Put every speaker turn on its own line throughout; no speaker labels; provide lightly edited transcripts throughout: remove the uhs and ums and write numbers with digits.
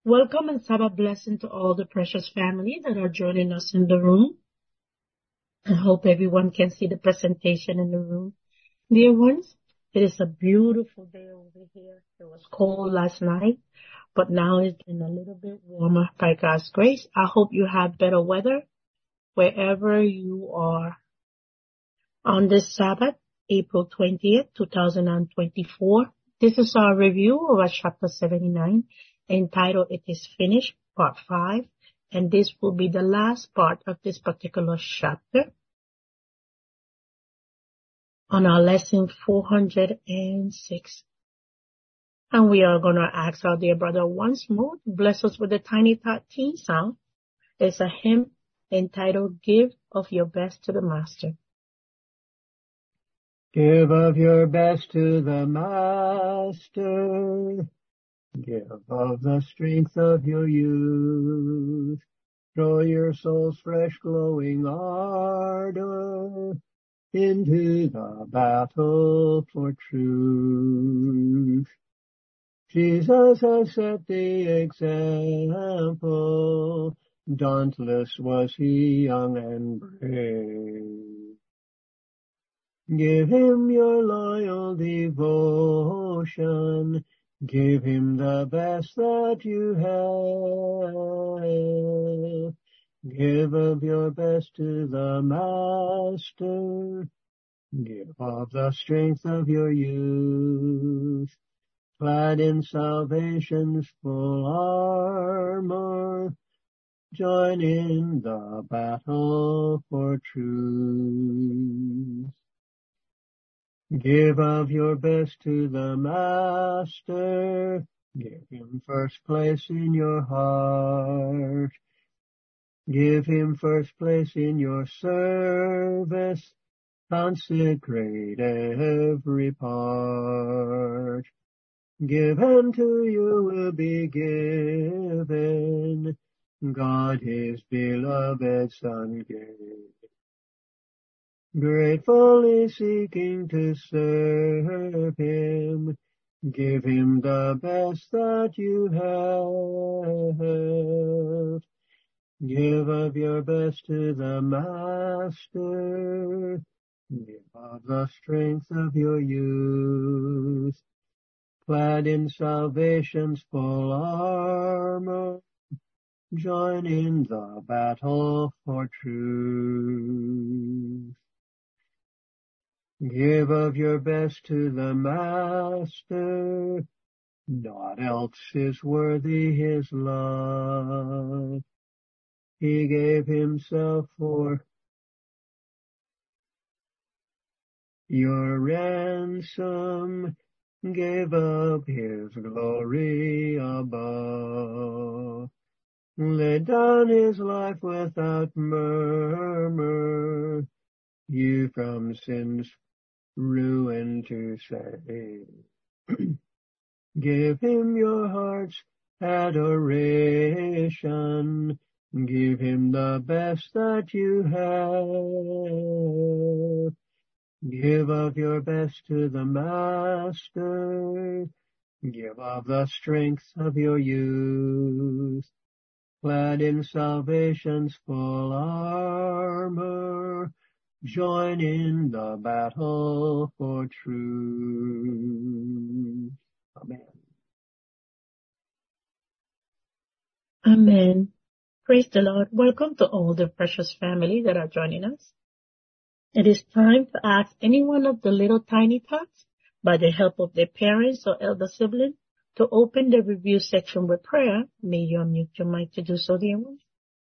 Welcome and Sabbath blessing to all the precious family that are joining us in the room. I hope everyone can see the presentation in the room. Dear ones, it is a beautiful day over here. It was cold last night, but now it's been a little bit warmer by God's grace. I hope you have better weather wherever you are. On this Sabbath, April 20th, 2024, this is our review of our chapter 79, entitled It Is Finished, Part 5, and this will be the last part of this particular chapter on our lesson 406. And we are going to ask our dear brother once more to bless us with a tiny tot teen sound. It's a hymn entitled Give of Your Best to the Master.
Give of your best to the Master. Give of the strength of your youth. Throw your soul's fresh glowing ardor into the battle for truth. Jesus has set the example. Dauntless was he, young and brave. Give him your loyal devotion. Give him the best that you have. Give of your best to the Master. Give of the strength of your youth. Clad in salvation's full armor, join in the battle for truth. Give of your best to the Master. Give him first place in your heart. Give him first place in your service. Consecrate every part. Give and to you will be given. God his beloved Son gave. Gratefully seeking to serve him, give him the best that you have. Give of your best to the Master. Give of the strength of your youth. Clad in salvation's full armor, join in the battle for truth. Give of your best to the Master. Naught else is worthy his love. He gave himself for your ransom, gave up his glory above, laid down his life without murmur, you from sin's ruin to save. Give him your heart's adoration. Give him the best that you have. Give of your best to the Master. Give of the strength of your youth. Clad in salvation's full armor, join in the battle for truth. Amen.
Amen. Praise the Lord. Welcome to all the precious family that are joining us. It is time to ask any one of the little tiny tots, by the help of their parents or elder sibling, to open the review section with prayer. May you unmute your mic to do so, dear ones.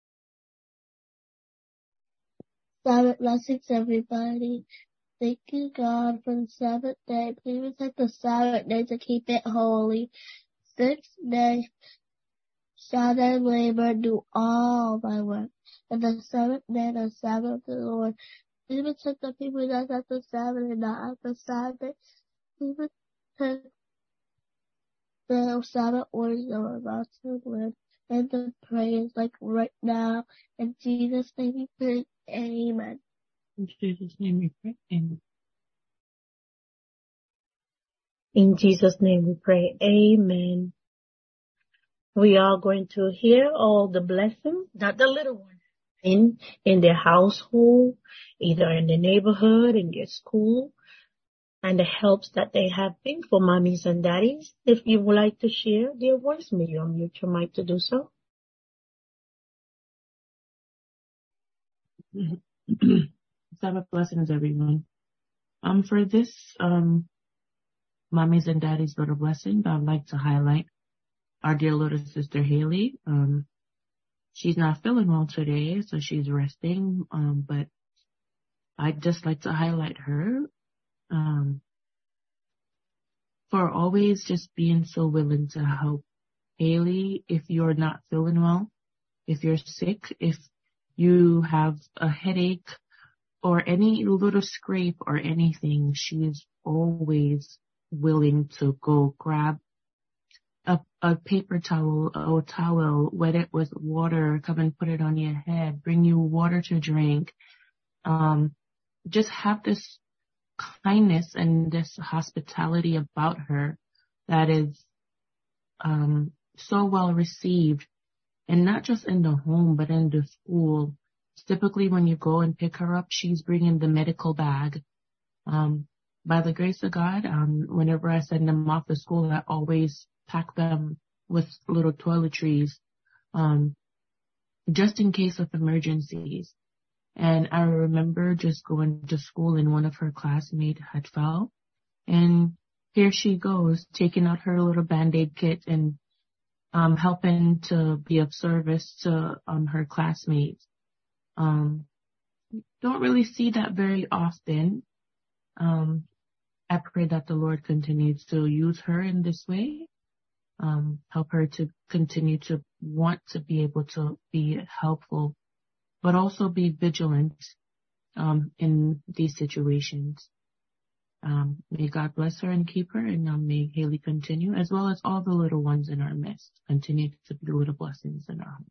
Sabbath blessings, everybody. Thank you, God, for the Sabbath day. Please protect the Sabbath day to keep it holy. 6 days shall I labor, do all thy work. And the seventh day, the Sabbath of the Lord. Please protect the people that's at the Sabbath and not at the Sabbath. Please protect the Sabbath orders that we're about to learn and the prayers like right now. In Jesus' name we pray. Amen.
In Jesus' name we pray. Amen. In Jesus' name we pray. Amen. We are going to hear all the blessings that the little ones in their household, either in the neighborhood, in their school, and the helps that they have been for mommies and daddies. If you would like to share their voice, may you unmute your mic to do so.
Sabbath blessings, everyone. For this, mommies and daddies little blessing, I'd like to highlight our dear little sister Haley. She's not feeling well today, so she's resting. But I'd just like to highlight her, for always just being so willing to help. Haley, if you're not feeling well, if you're sick, if you have a headache or any little scrape or anything, she is always willing to go grab a paper towel or towel, wet it with water, come and put it on your head, bring you water to drink. Just have this kindness and this hospitality about her that is so well received, and not just in the home but in the school. Typically when you go and pick her up, she's bringing the medical bag. By the grace of God, whenever I send them off to school, I always pack them with little toiletries, just in case of emergencies. And I remember just going to school and one of her classmates had fell, and here she goes, taking out her little Band-Aid kit and helping to be of service to her classmates. Don't really see that very often. I pray that the Lord continues to use her in this way, help her to continue to want to be able to be helpful, but also be vigilant in these situations. May God bless her and keep her, and may Haley continue, as well as all the little ones in our midst, continue to be little blessings in our home.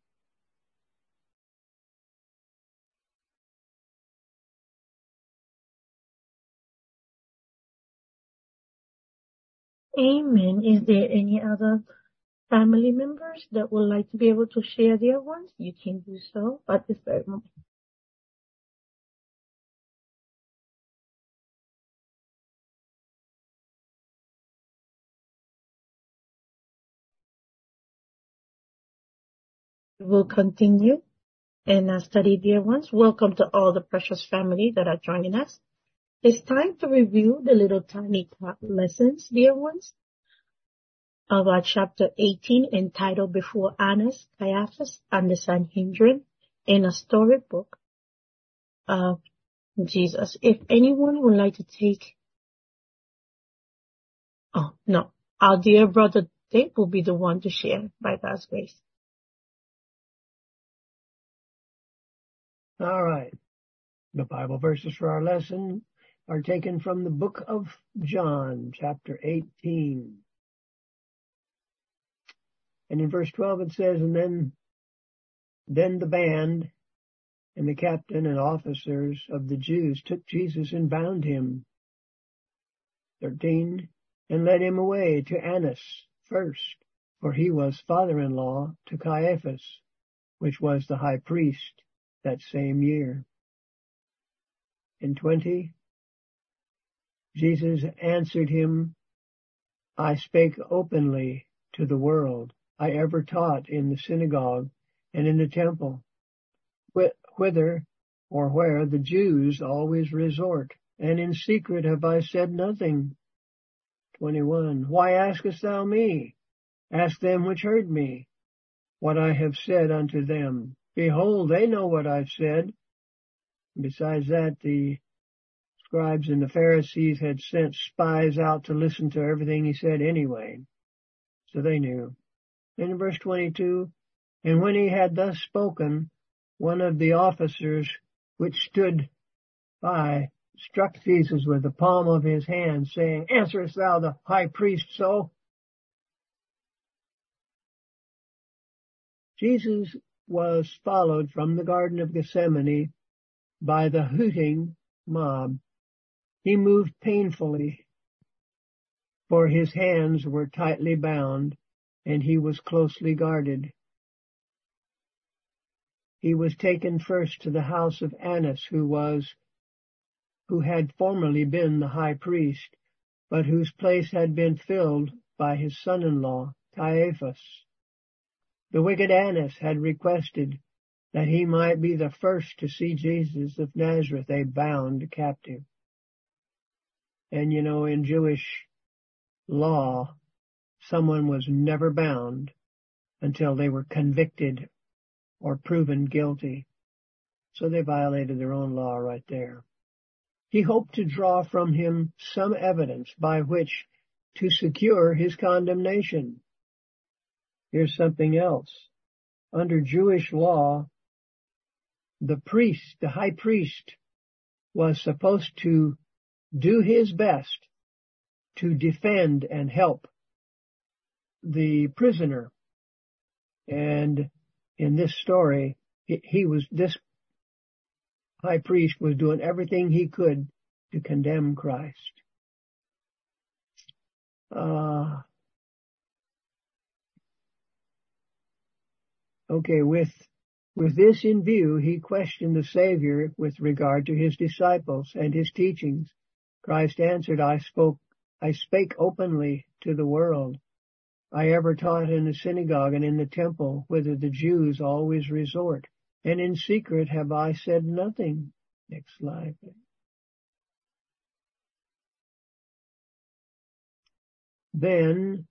Amen. Is there any other family members that would like to be able to share their ones? You can do so at this very moment. We will continue and study dear ones. Welcome to all the precious family that are joining us. It's time to review the little tiny lessons, dear ones, of our chapter 18 entitled Before Annas, Caiaphas, and the Sanhedrin, in a storybook of Jesus. If anyone would like to take, our dear brother Dave will be the one to share by God's grace.
All right. The Bible verses for our lesson are taken from the book of John, chapter 18. And in verse 12 it says, and then the band and the captain and officers of the Jews took Jesus and bound him. 13. And led him away to Annas first, for he was father-in-law to Caiaphas, which was the high priest that same year. In 20, Jesus answered him, I spake openly to the world. I ever taught in the synagogue and in the temple, whither or where the Jews always resort, and in secret have I said nothing. 21. Why askest thou me? Ask them which heard me, what I have said unto them. Behold, they know what I've said. Besides that, the scribes and the Pharisees had sent spies out to listen to everything he said anyway, so they knew. And in verse 22, and when he had thus spoken, one of the officers which stood by struck Jesus with the palm of his hand, saying, Answerest thou the high priest so? Jesus was followed from the Garden of Gethsemane by the hooting mob. He moved painfully, for his hands were tightly bound, and he was closely guarded. He was taken first to the house of Annas, who had formerly been the high priest, but whose place had been filled by his son-in-law, Caiaphas. The wicked Annas had requested that he might be the first to see Jesus of Nazareth, a bound captive. And in Jewish law, someone was never bound until they were convicted or proven guilty. So they violated their own law right there. He hoped to draw from him some evidence by which to secure his condemnation. Here's something else. Under Jewish law, the high priest, was supposed to do his best to defend and help the prisoner. And in this story, this high priest was doing everything he could to condemn Christ. With this in view, he questioned the Savior with regard to his disciples and his teachings. Christ answered, I spake openly to the world. I ever taught in the synagogue and in the temple, whither the Jews always resort, and in secret have I said nothing. Next slide. Then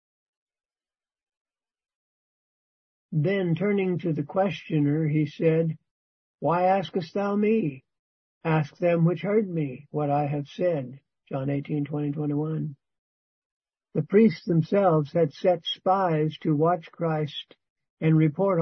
turning to the questioner, he said, Why askest thou me? Ask them which heard me what I have said. John 18:20-21. The priests themselves had set spies to watch Christ and report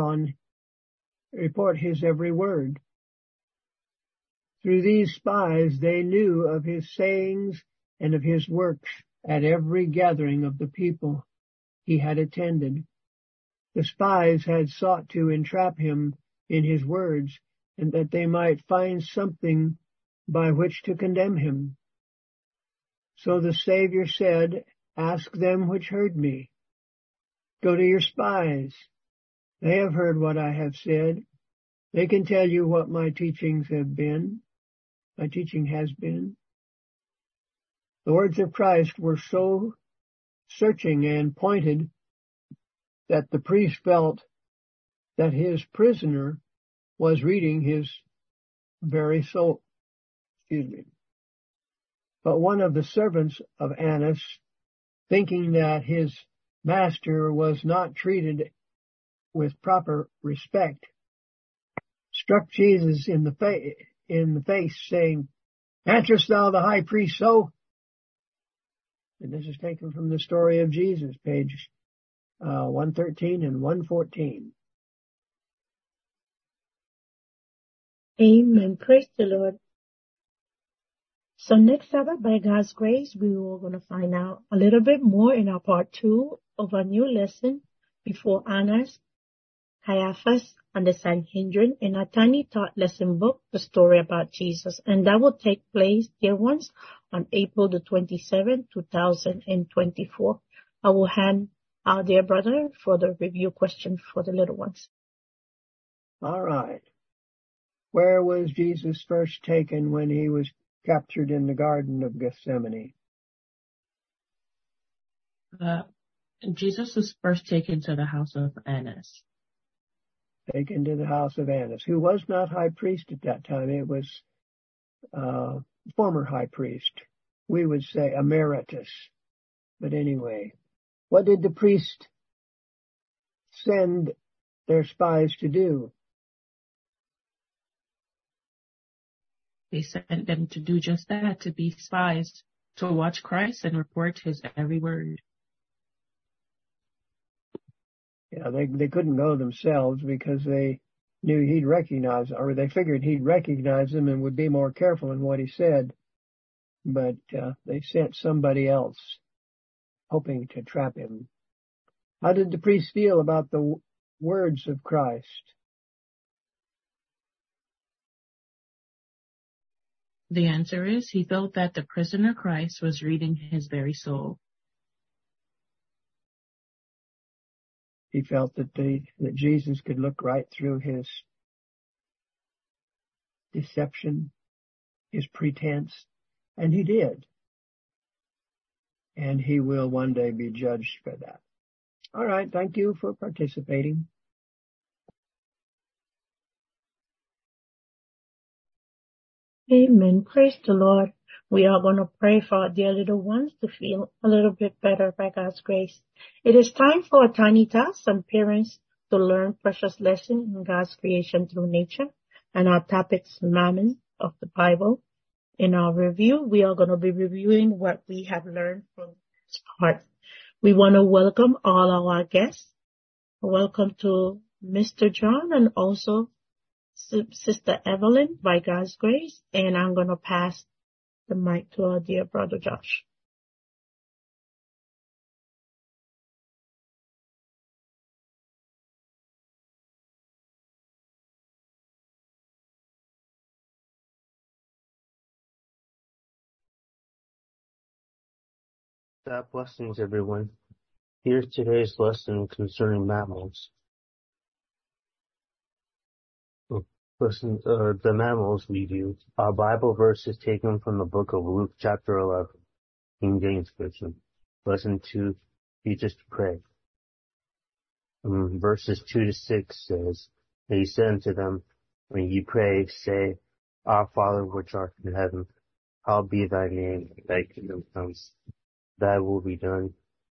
his every word. Through these spies they knew of his sayings and of his works at every gathering of the people he had attended. The spies had sought to entrap him in his words, and that they might find something by which to condemn him. So the Savior said, Ask them which heard me. Go to your spies. They have heard what I have said. They can tell you what my teaching has been. The words of Christ were so searching and pointed that the priest felt that his prisoner was reading his very soul. But one of the servants of Annas, thinking that his master was not treated with proper respect, struck Jesus in the face, saying, Answerest thou the high priest so? And this is taken from the story of Jesus, page 113 and 114.
Amen. Praise the Lord. So next Sabbath, by God's grace, we are going to find out a little bit more in our part 2 of our new lesson, Before Annas, Caiaphas, and the Sanhedrin, in our tiny taught lesson book, The Story About Jesus. And that will take place, dear ones, on April the 27th, 2024. I will hand our dear brother for the review question for the little ones.
All right. Where was Jesus first taken when he was captured in the Garden of Gethsemane?
Jesus was first taken to the house of Annas.
Taken to the house of Annas, who was not high priest at that time. It was former high priest. We would say emeritus. But anyway, what did the priest send their spies to do?
They sent them to do just that, to be spies, to watch Christ and report his every word.
Yeah, they couldn't go themselves because they knew he'd recognize, or they figured he'd recognize them and would be more careful in what he said. But they sent somebody else, hoping to trap him. How did the priest feel about the words of Christ?
The answer is, he felt that the prisoner Christ was reading his very soul.
He felt that Jesus could look right through his deception, his pretense, and he did. And he will one day be judged for that. All right. Thank you for participating.
Amen. Praise the Lord. We are going to pray for our dear little ones to feel a little bit better by God's grace. It is time for a tiny task, some parents to learn precious lesson in God's creation through nature. And our topic's mammon of the Bible. In our review, we are going to be reviewing what we have learned from this part. We want to welcome all our guests. Welcome to Mr. John and also Sister Evelyn by God's grace. And I'm going to pass the mic to our dear brother Josh.
God blessings, everyone. Here's today's lesson concerning mammals. The mammals review. Our Bible verse is taken from the book of Luke, chapter 11, King James Version. Lesson 2, teach us to pray. Verses 2 to 6 says, and he said unto them, when ye pray, say, Our Father which art in heaven, hallowed be thy name, thy kingdom come, thy will be done,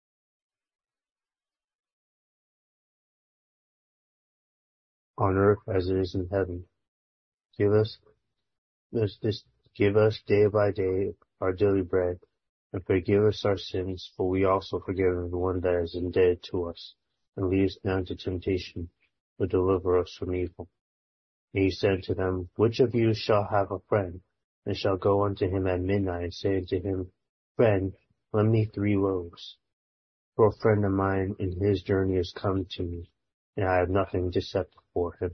on earth as it is in heaven. Give us day by day our daily bread, and forgive us our sins, for we also forgive everyone that is indebted to us. And lead us not into temptation, but deliver us from evil. And he said to them, which of you shall have a friend, and shall go unto him at midnight, and say unto him, Friend, lend me 3 loaves? For a friend of mine in his journey is come to me, and I have nothing to set before him.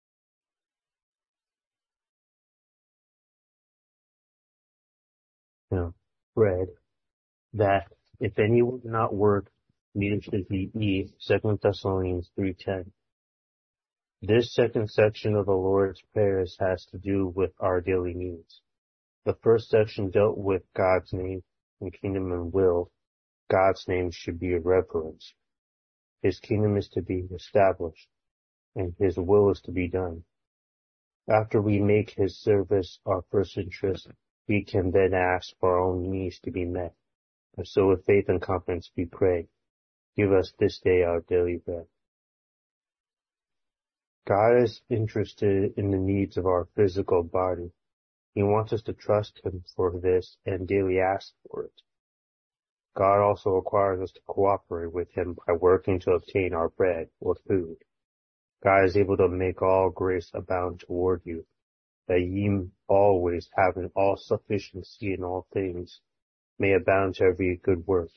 Now, bread, that if any would not work, neither should he eat. 2 Thessalonians 3:10. This second section of the Lord's prayers has to do with our daily needs. The first section dealt with God's name and kingdom and will. God's name should be reverenced. His kingdom is to be established, and his will is to be done. After we make his service our first interest, we can then ask for our own needs to be met. And so with faith and confidence we pray, give us this day our daily bread. God is interested in the needs of our physical body. He wants us to trust him for this and daily ask for it. God also requires us to cooperate with him by working to obtain our bread or food. God is able to make all grace abound toward you, that ye always having all sufficiency in all things may abound to every good work,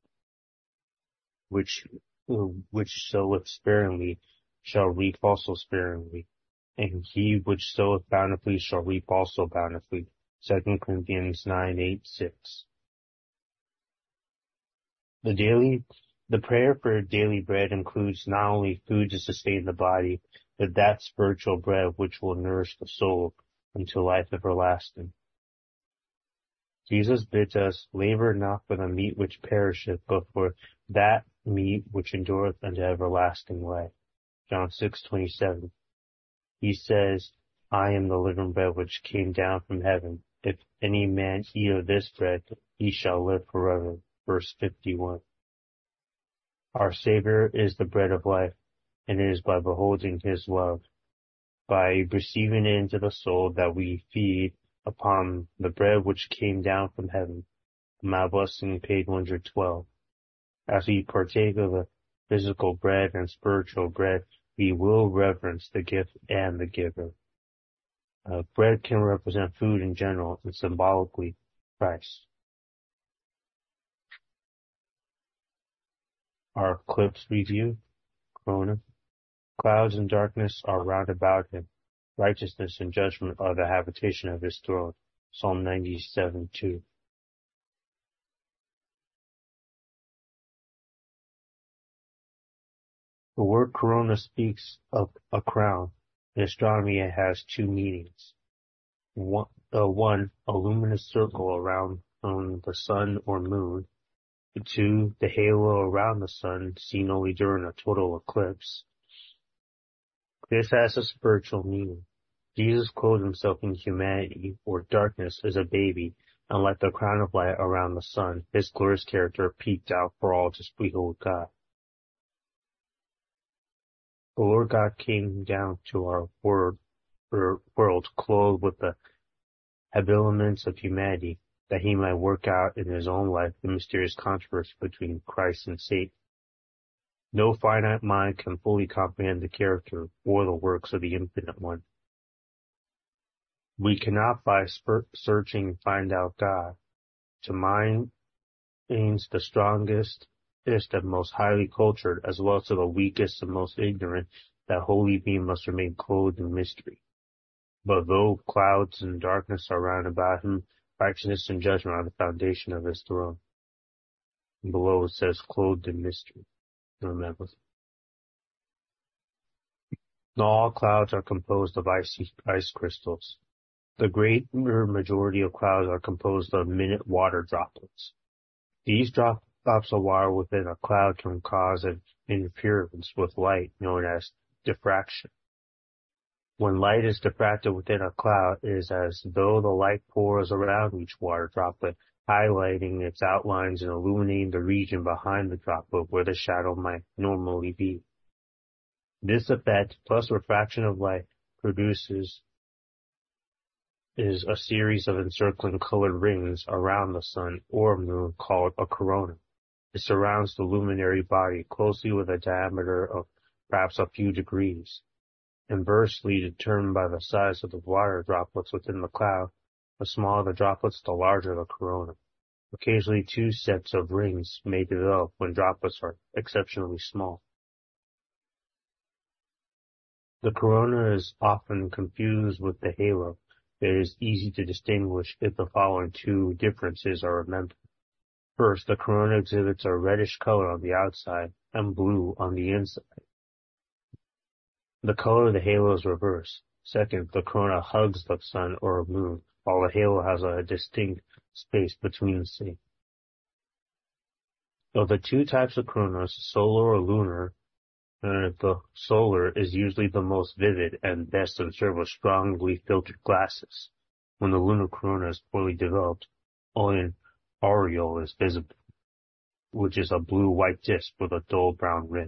which soweth sparingly shall reap also sparingly, and he which soweth bountifully shall reap also bountifully. 2 Corinthians 9:8-6. The prayer for daily bread includes not only food to sustain the body, but that spiritual bread which will nourish the soul unto life everlasting. Jesus bids us labor not for the meat which perisheth, but for that meat which endureth unto everlasting life. John 6:27. He says, I am the living bread which came down from heaven. If any man eat of this bread, he shall live forever. Verse 51. Our Savior is the bread of life, and it is by beholding his love, by receiving it into the soul, that we feed upon the bread which came down from heaven. My blessing, page 112. As we partake of the physical bread and spiritual bread, we will reverence the gift and the giver. Bread can represent food in general and symbolically Christ. Our eclipse review, Corona. Clouds and darkness are round about him. Righteousness and judgment are the habitation of his throne. Psalm 97:2. The word corona speaks of a crown. In astronomy, it has two meanings. One, a luminous circle around the sun or moon. Two, the halo around the sun, seen only during a total eclipse. This has a spiritual meaning. Jesus clothed himself in humanity, or darkness, as a baby, and like the crown of light around the sun, his glorious character peeked out for all to behold God. The Lord God came down to our world clothed with the habiliments of humanity, that he might work out in his own life the mysterious controversy between Christ and Satan. No finite mind can fully comprehend the character or the works of the Infinite One. We cannot by searching find out God. To mind aims the strongest and most highly cultured, as well as to the weakest and most ignorant, that holy being must remain clothed in mystery. But though clouds and darkness are round about him, righteousness and judgment are the foundation of his throne. And below it says, clothed in mystery. Remember. All clouds are composed of ice crystals. The greater majority of clouds are composed of minute water droplets. These droplets of water within a cloud can cause an interference with light known as diffraction. When light is diffracted within a cloud, it is as though the light pours around each water droplet, highlighting its outlines and illuminating the region behind the droplet where the shadow might normally be. This effect, plus refraction of light, produces is a series of encircling colored rings around the sun or moon called a corona. It surrounds the luminary body closely with a diameter of perhaps a few degrees. Inversely determined by the size of the water droplets within the cloud, the smaller the droplets, the larger the corona. Occasionally two sets of rings may develop when droplets are exceptionally small. The corona is often confused with the halo. It is easy to distinguish if the following two differences are remembered. First, the corona exhibits a reddish color on the outside and blue on the inside. The color of the halo is reversed. Second, the corona hugs the sun or moon, while the halo has a distinct space between the two. Of the two types of coronas, solar or lunar, the solar is usually the most vivid and best observed with strongly filtered glasses. When the lunar corona is poorly developed, only an aureole is visible, which is a blue-white disk with a dull brown rim.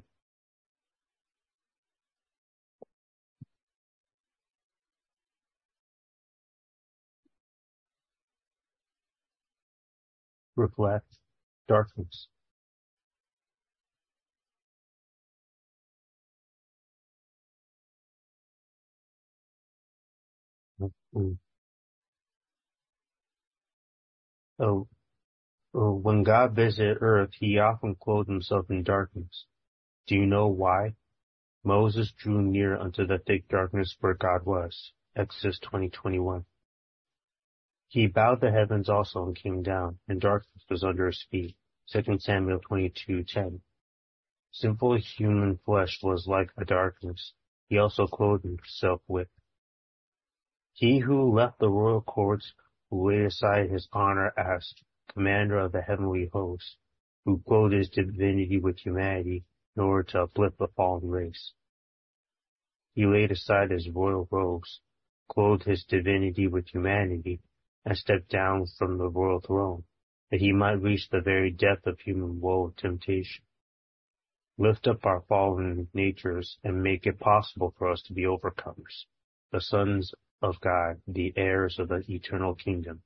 Reflect darkness. When God visited earth, he often clothed himself in darkness. Do you know why? Moses drew near unto the thick darkness where God was. Exodus 20:21. He bowed the heavens also and came down, and darkness was under his feet. 2 Samuel 22:10. Sinful human flesh was like a darkness. He also clothed himself with. He who left the royal courts, who laid aside his honor as commander of the heavenly host, who clothed his divinity with humanity in order to uplift the fallen race. He laid aside his royal robes, clothed his divinity with humanity, and stepped down from the royal throne, that he might reach the very depth of human woe and temptation. Lift up our fallen natures and make it possible for us to be overcomers, the sons of God, the heirs of the eternal kingdom.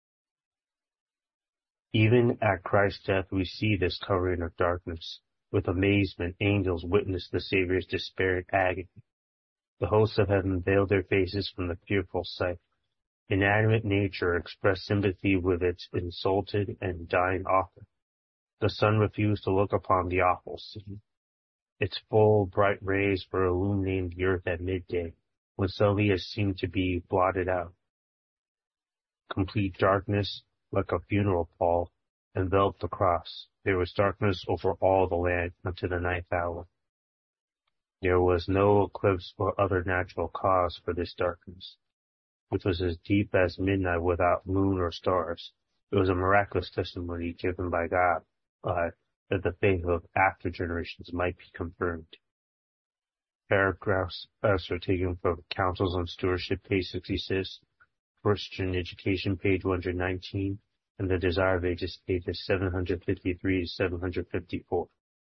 Even at Christ's death we see this covering of darkness. With amazement, angels witness the Savior's despairing agony. The hosts of heaven veiled their faces from the fearful sight. Inanimate nature expressed sympathy with its insulted and dying author. The sun refused to look upon the awful scene. Its full, bright rays were illuminating the earth at midday, when suddenly it seemed to be blotted out. Complete darkness, like a funeral pall, enveloped the cross. There was darkness over all the land unto the ninth hour. There was no eclipse or other natural cause for this darkness, which was as deep as midnight without moon or stars. It was a miraculous testimony given by God, that the faith of after generations might be confirmed. Paragraphs are taken from Councils on Stewardship, page 66, Christian Education, page 119, and the Desire of Ages, pages 753 to 754.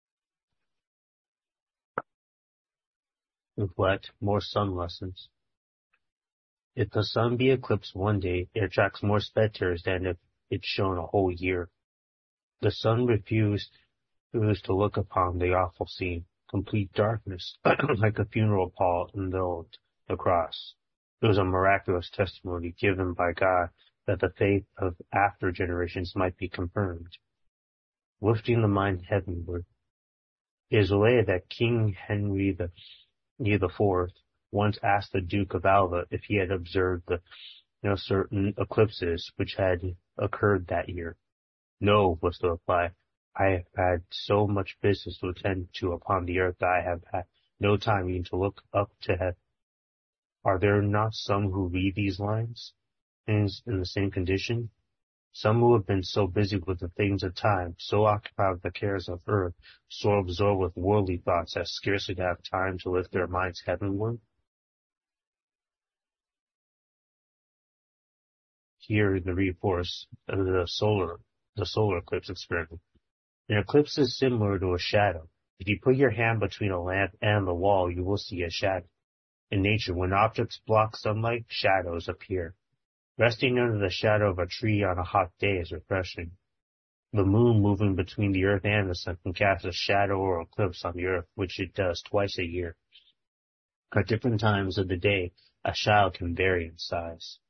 Reflect, more sun lessons. If the sun be eclipsed one day, it attracts more spectators than if it's shown a whole year. The sun refused to look upon the awful scene, complete darkness, like a funeral pall enveloped the cross. It was a miraculous testimony given by God that the faith of after generations might be confirmed. Lifting the mind heavenward. It is related that King Henry IV once asked the Duke of Alva if he had observed the certain eclipses which had occurred that year. No, was the reply. I have had so much business to attend to upon the earth that I have had no time even to look up to heaven. Are there not some who read these lines in the same condition? Some who have been so busy with the things of time, so occupied with the cares of earth, so absorbed with worldly thoughts that scarcely have time to lift their minds heavenward? Here the reforce of the solar eclipse experiment. An eclipse is similar to a shadow. If you put your hand between a lamp and the wall, you will see a shadow. In nature, when objects block sunlight, shadows appear. Resting under the shadow of a tree on a hot day is refreshing. The moon moving between the earth and the sun can cast a shadow or eclipse on the earth, which it does twice a year. At different times of the day, a shadow can vary in size.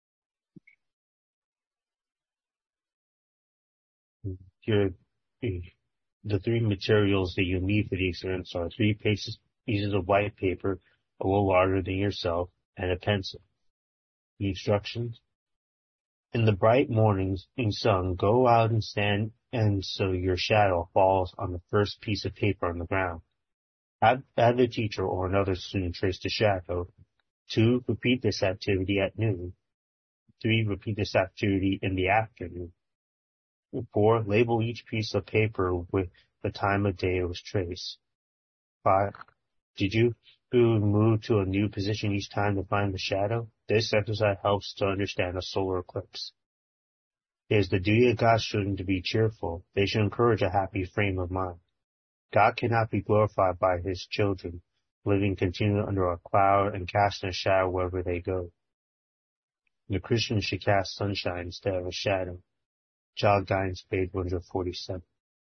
Here, the three materials that you need for the experiments are 3 pieces of white paper, a little larger than yourself, and a pencil. The instructions. In the bright morning sun, go out and stand, and so your shadow falls on the first piece of paper on the ground. Have the teacher or another student trace the shadow. 2, repeat this activity at noon. 3, repeat this activity in the afternoon. 4, label each piece of paper with the time of day it was traced. 5, did you move to a new position each time to find the shadow? This exercise helps to understand a solar eclipse. It is the duty of God's children to be cheerful. They should encourage a happy frame of mind. God cannot be glorified by his children, living continually under a cloud and casting a shadow wherever they go. The Christian should cast sunshine instead of a shadow. Child Guidance, page 147.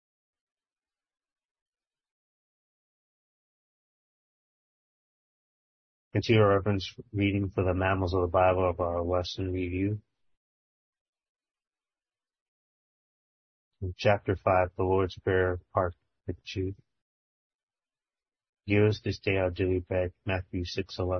Continue our reference reading for the mammals of the Bible of our lesson review. In chapter 5, the Lord's Prayer, part 2. Give us this day our daily bread, Matthew 6:11.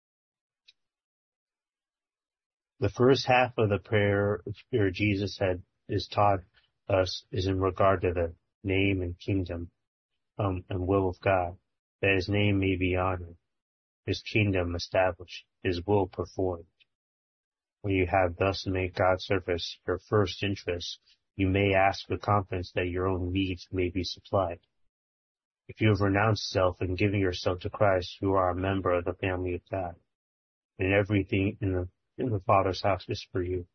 The first half of the prayer Jesus is taught us is in regard to the name and kingdom and will of God, that his name may be honored, his kingdom established, his will performed. When you have thus made God's service your first interest, you may ask with confidence that your own needs may be supplied. If you have renounced self and given yourself to Christ, you are a member of the family of God, and everything in the Father's house is for you.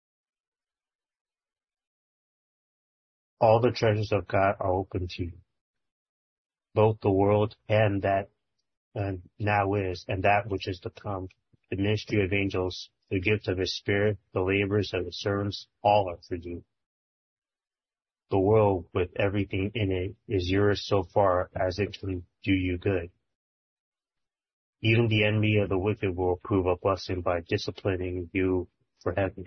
All the treasures of God are open to you, both the world and that now is, and that which is to come, the ministry of angels, the gift of his Spirit, the labors of his servants, all are for you. The world, with everything in it, is yours so far as it can do you good. Even the enemy of the wicked will prove a blessing by disciplining you for heaven.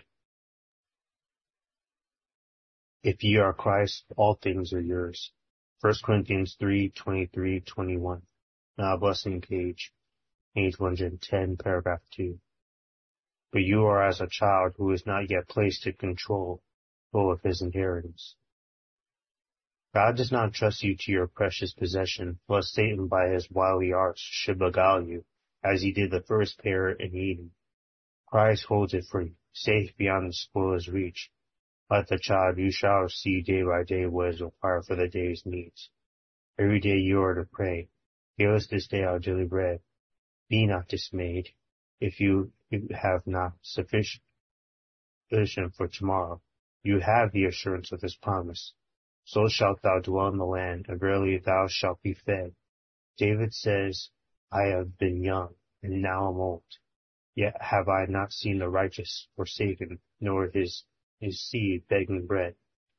If ye are Christ, all things are yours. 1 Corinthians 3:23-21. Now blessing page 110, paragraph 2. But you are as a child who is not yet placed in control of his inheritance. God does not trust you to your precious possession, lest Satan by his wily arts should beguile you, as he did the first pair in Eden. Christ holds it for you, safe beyond the spoiler's reach. Like the child, you shall see day by day what is required for the day's needs. Every day you are to pray, give us this day our daily bread. Be not dismayed, if you have not sufficient for tomorrow. You have the assurance of his promise. So shalt thou dwell in the land, and verily thou shalt be fed. David says, I have been young, and now am old. Yet have I not seen the righteous forsaken, nor his seed begging bread.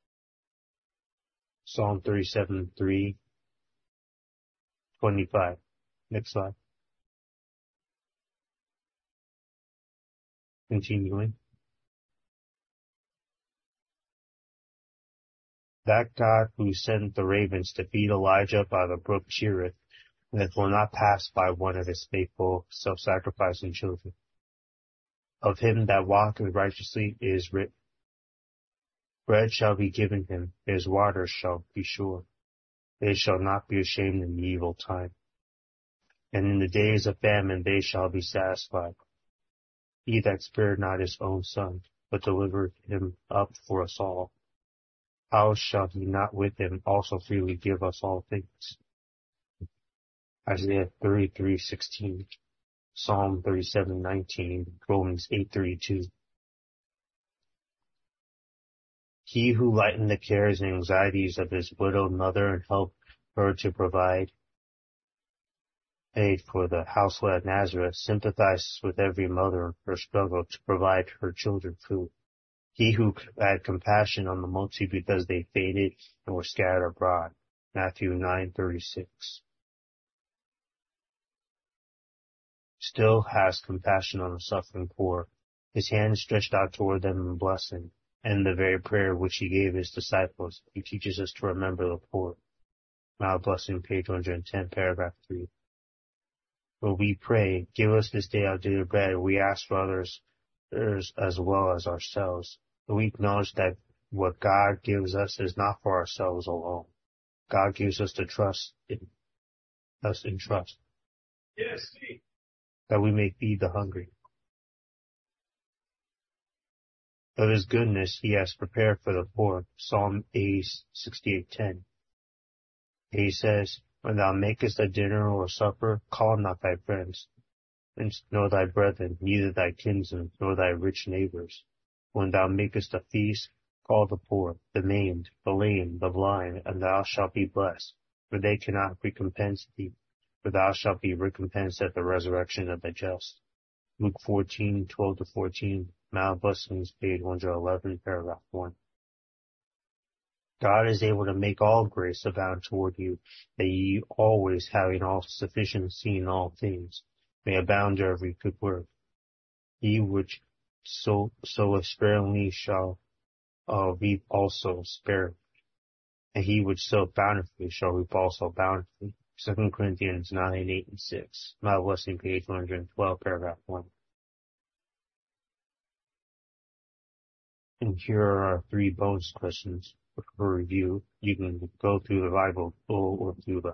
Psalm 37:3-25. Next slide. Continuing. That God who sent the ravens to feed Elijah by the brook Cherith, that will not pass by one of his faithful, self-sacrificing children. Of him that walketh righteously it is written, bread shall be given him, his waters shall be sure. They shall not be ashamed in the evil time. And in the days of famine they shall be satisfied. He that spared not his own son, but delivered him up for us all, how shall he not with him also freely give us all things? Isaiah 33:16, Psalm 37:19, Romans 8:32. He who lightened the cares and anxieties of his widowed mother and helped her to provide aid for the household at Nazareth sympathizes with every mother in her struggle to provide her children food. He who had compassion on the multitude because they fainted and were scattered abroad. Matthew 9:36. Still has compassion on the suffering poor. His hand stretched out toward them in blessing, and the very prayer which he gave his disciples, he teaches us to remember the poor. Mount Blessing, page 110, paragraph 3. When we pray, give us this day our daily bread, we ask for others as well as ourselves. We acknowledge that what God gives us is not for ourselves alone. God gives us to trust in us in trust. Yes, that we may feed the hungry. Of his goodness he has prepared for the poor. Psalm 68:10. He says, when thou makest a dinner or a supper, call not thy friends, nor thy brethren, neither thy kinsmen, nor thy rich neighbors. When thou makest a feast, call the poor, the maimed, the lame, the blind, and thou shalt be blessed, for they cannot recompense thee, for thou shalt be recompensed at the resurrection of the just. Luke 14:12-14, Mount Blessings, page 111, paragraph 1. God is able to make all grace abound toward you, that ye always having all sufficiency in all things, may abound to every good work. He which soweth sparingly shall reap also sparingly, and he which soweth bountifully shall reap also bountifully. 2 Corinthians 9:8-6. Mount Blessing, page 112, paragraph 1. And here are our 3 bonus questions for review. You can go through the Bible or through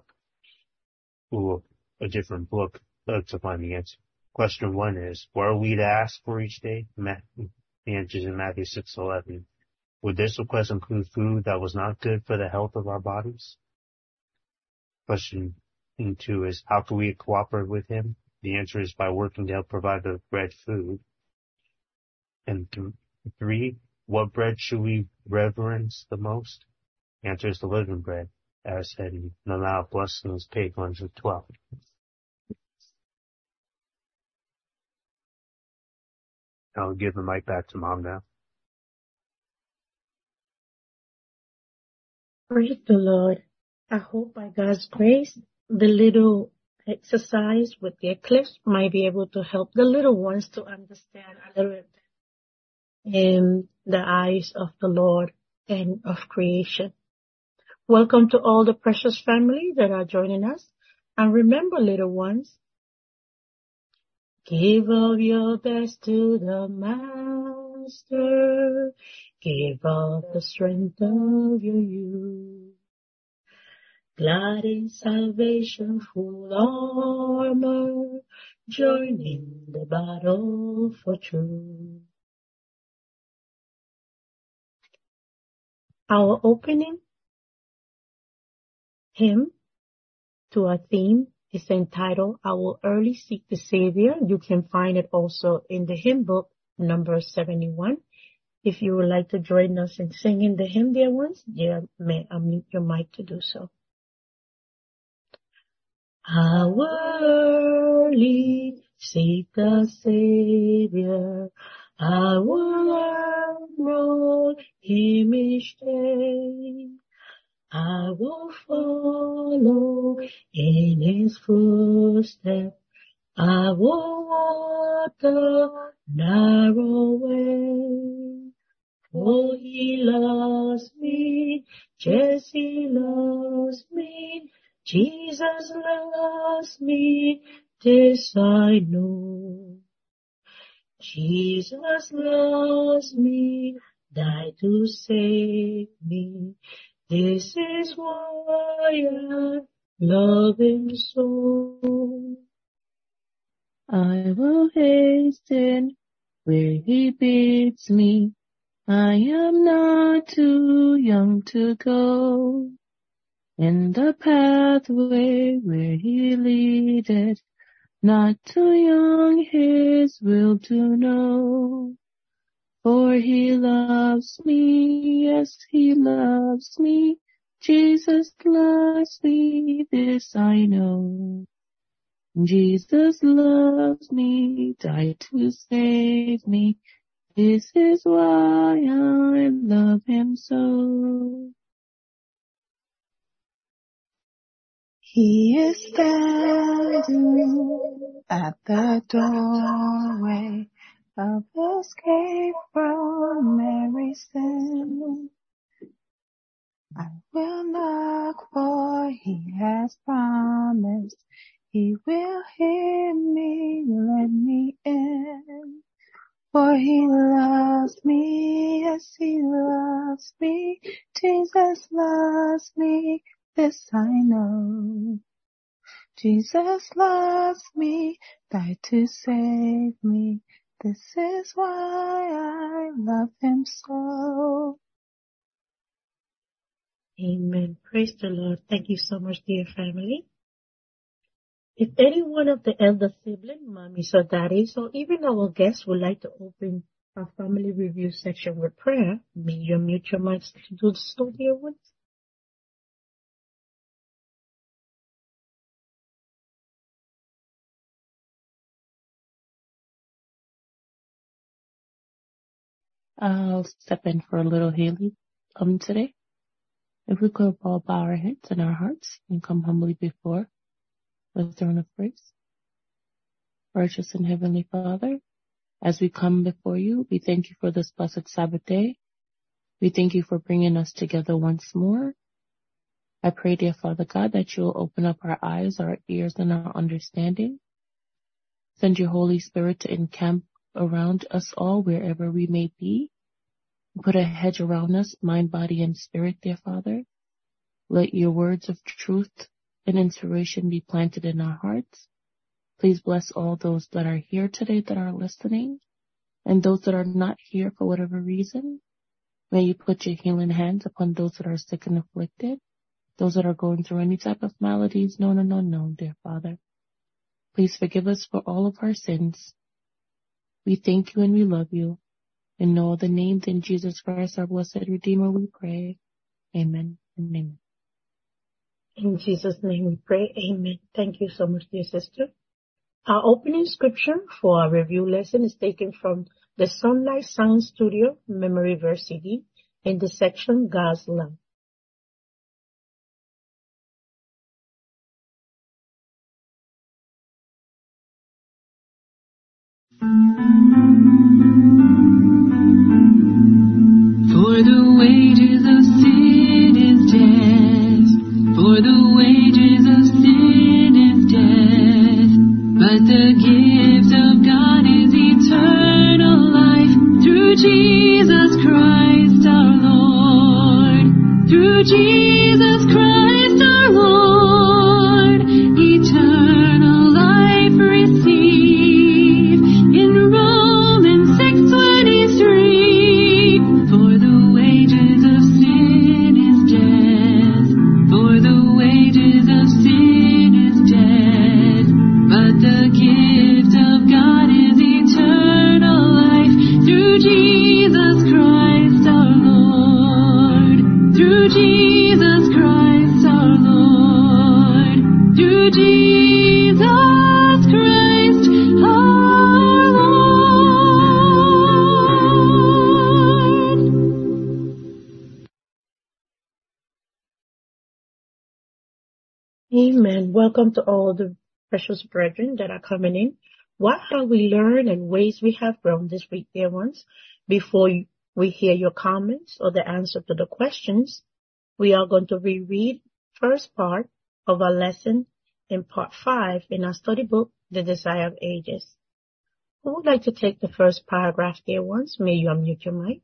a different book to find the answer. Question 1 is, what are we to ask for each day? The answer is in Matthew 6:11. Would this request include food that was not good for the health of our bodies? Question 2 is, how can we cooperate with him? The answer is by working to help provide the bread food. And 3, what bread should we reverence the most? The answer is the living bread, as said in the Mount Blessings, page 112. I'll give the mic back to Mom now.
Praise the Lord. I hope by God's grace, the little exercise with the eclipse might be able to help the little ones to understand a little bit in the eyes of the Lord and of creation. Welcome to all the precious family that are joining us. And remember, little ones, give of your best to the Master. Give of the strength of your youth. glad in salvation, full armor, join in the battle for truth. Our opening hymn to our theme is entitled, I Will Early Seek the Savior. You can find it also in the hymn book, number 71. If you would like to join us in singing the hymn, dear ones, you may unmute your mic to do so. I will early seek the Savior. I will enroll him each day. I will follow in his footsteps. I will walk the narrow way. For he loves me, yes, he loves me. Jesus loves me, this I know. Jesus loves me, died to save me. This is why I love him so.
I will hasten where he bids me. I am not too young to go. In the pathway where he leadeth, not too young his will to know. For he loves me, yes, he loves me. Jesus loves me, this I know. Jesus loves me, died to save me. This is why I love him so.
He is standing at the doorway of escape from Mary's sin. I will knock, for he has promised he will hear me, let me in. For he loves me, yes, he loves me. Jesus loves me, this I know. Jesus loves me, died to save me. This is why I love him so.
Amen. Praise the Lord. Thank you so much, dear family. If any one of the elder siblings, mommies or daddies, or even our guests would like to open our family review section with prayer, may you unmute your mics to do so, dear ones.
I'll step in for a little healing today. If we could all bow our heads and our hearts and come humbly before the throne of grace. Righteous and Heavenly Father, as we come before you, we thank you for this blessed Sabbath day. We thank you for bringing us together once more. I pray, dear Father God, that you will open up our eyes, our ears, and our understanding. Send your Holy Spirit to encamp around us all wherever we may be. Put a hedge around us, mind, body, and spirit, dear Father. Let your words of truth and inspiration be planted in our hearts. Please bless all those that are here today that are listening, and those that are not here for whatever reason. May you put your healing hands upon those that are sick and afflicted, those that are going through any type of maladies, known and unknown, dear Father. Please forgive us for all of our sins. We thank you and we love you. In no other name than Jesus Christ, our blessed Redeemer, we pray. Amen and amen.
In Jesus' name we pray. Amen. Thank you so much, dear sister. Our opening scripture for our review lesson is taken from the Sunlight Sound Studio Memory Verse CD in the section God's Love.
For the wages of sin is death. For the wages of sin is death. But the gift of God is eternal life through Jesus Christ our Lord. Through Jesus Christ our Lord.
Amen. Welcome to all the precious brethren that are coming in. What have we learned and ways we have grown this week, dear ones? Before we hear your comments or the answer to the questions, we are going to reread first part of our lesson in part 5 in our study book, The Desire of Ages. Who would like to take the first paragraph, dear ones? May you unmute your mic.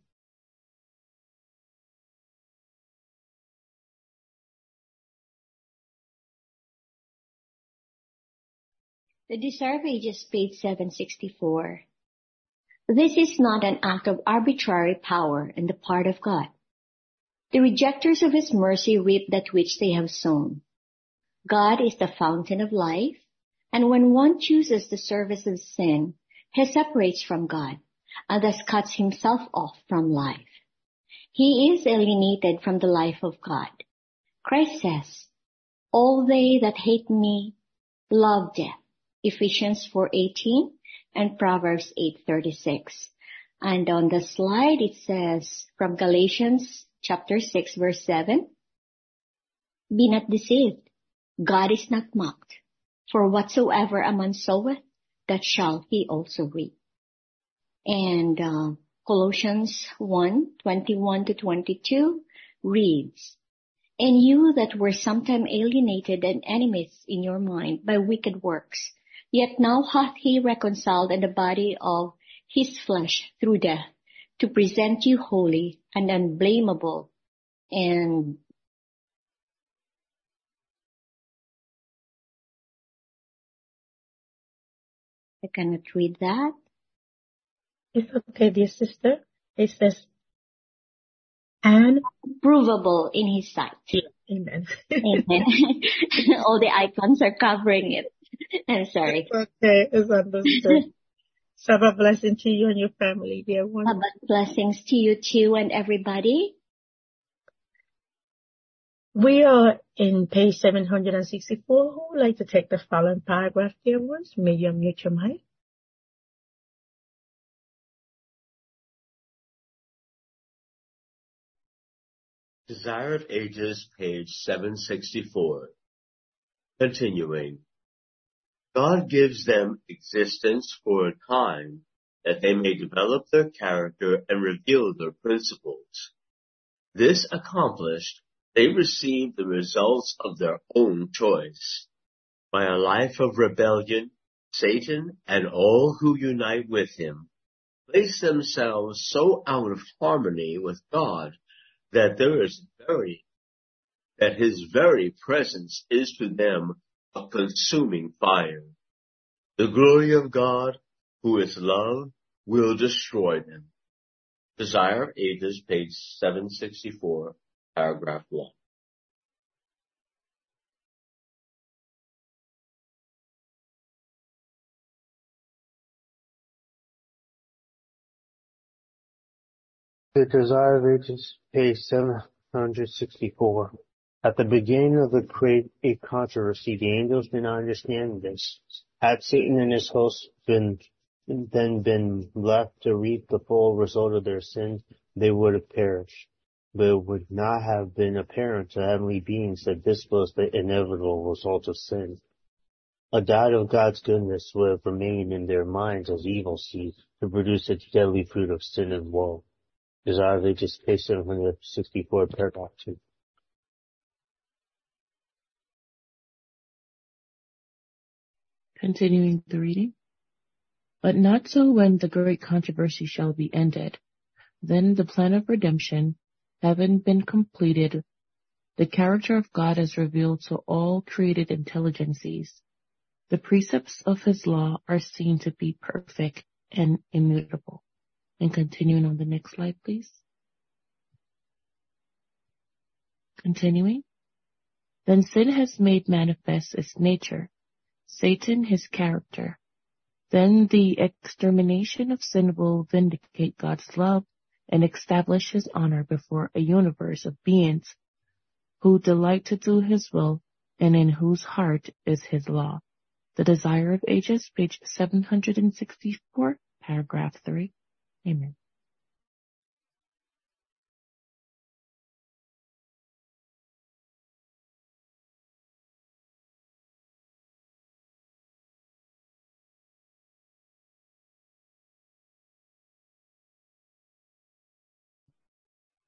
The Desire of Ages, page 764. This is not an act of arbitrary power on the part of God. The rejectors of His mercy reap that which they have sown. God is the fountain of life, and when one chooses the service of sin, he separates from God, and thus cuts himself off from life. He is alienated from the life of God. Christ says, all they that hate me love death. Ephesians 4:18 and Proverbs 8:36. And on the slide it says from Galatians chapter 6 verse 7, be not deceived, God is not mocked, for whatsoever a man soweth, that shall he also reap. And Colossians 1:21-22 reads, and you that were sometime alienated and enemies in your mind by wicked works, yet now hath he reconciled in the body of his flesh through death, to present you holy and unblameable and I cannot read that.
It's okay, dear sister. It says, and
Provable in his sight.
amen.
Amen. All the icons are covering it. I'm sorry.
Okay, it's understood. Sabbath blessing to you and your family, dear one.
Sabbath blessings to you too and everybody.
We are in page 764. Who would like to take the following paragraph, dear ones? May you unmute your mic.
Desire of Ages, page 764. Continuing. God gives them existence for a time that they may develop their character and reveal their principles. This accomplished, they receive the results of their own choice. By a life of rebellion, Satan and all who unite with him place themselves so out of harmony with God that his very presence is to them a consuming fire. The glory of God, who is love, will destroy them. Desire of Ages, page 764, paragraph 1.
The Desire of Ages, page 764. At the beginning of the great controversy, the angels did not understand this. Had Satan and his hosts been left to reap the full result of their sins, they would have perished. But it would not have been apparent to heavenly beings that this was the inevitable result of sin. A doubt of God's goodness would have remained in their minds as evil seed to produce its deadly fruit of sin and woe. Desire of Ages, page 764, paragraph 2.
Continuing the reading. But not so when the great controversy shall be ended. Then the plan of redemption, having been completed, the character of God is revealed to all created intelligences. The precepts of his law are seen to be perfect and immutable. And continuing on the next slide, please. Continuing. Then sin has made manifest its nature, Satan his character. Then the extermination of sin will vindicate God's love and establish his honor before a universe of beings who delight to do his will and in whose heart is his law. The Desire of Ages, page 764, paragraph 3. Amen.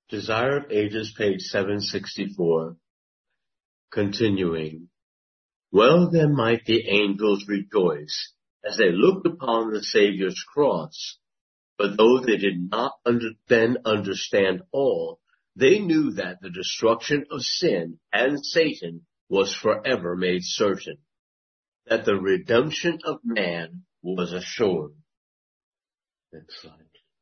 Desire of Ages, page 764. Continuing. Well then might the angels rejoice as they looked upon the Savior's cross. But though they did not then understand all, they knew that the destruction of sin and Satan was forever made certain, that the redemption of man was assured. Next slide.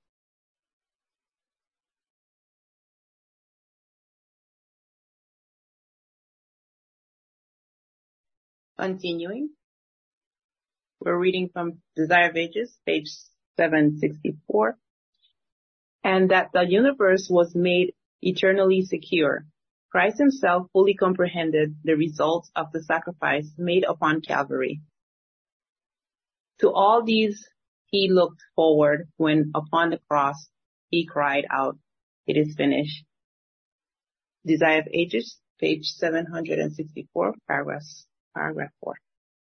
Continuing, we're reading from Desire of Ages, page 764, and that the universe was made eternally secure. Christ himself fully comprehended the results of the sacrifice made upon Calvary. To all these he looked forward when upon the cross he cried out, "It is finished." Desire of Ages, page 764, paragraph 4.